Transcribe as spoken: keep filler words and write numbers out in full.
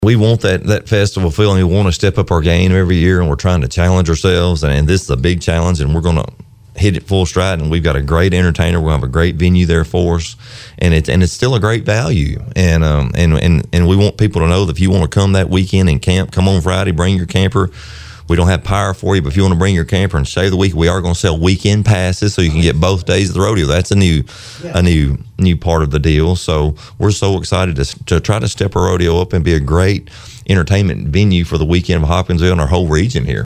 We want that that festival feeling. We want to step up our game every year, and we're trying to challenge ourselves. And, and this is a big challenge, and we're going to hit it full stride. And we've got a great entertainer. We're going to have a great venue there for us, and it's and it's still a great value. And um and and and we want people to know that if you want to come that weekend and camp, come on Friday, bring your camper. We don't have power for you, but if you want to bring your camper and stay the week, we are going to sell weekend passes so you can get both days of the rodeo. That's a new, yeah. a new, new part of the deal. So we're so excited to to try to step our rodeo up and be a great entertainment venue for the weekend of Hopkinsville and our whole region here.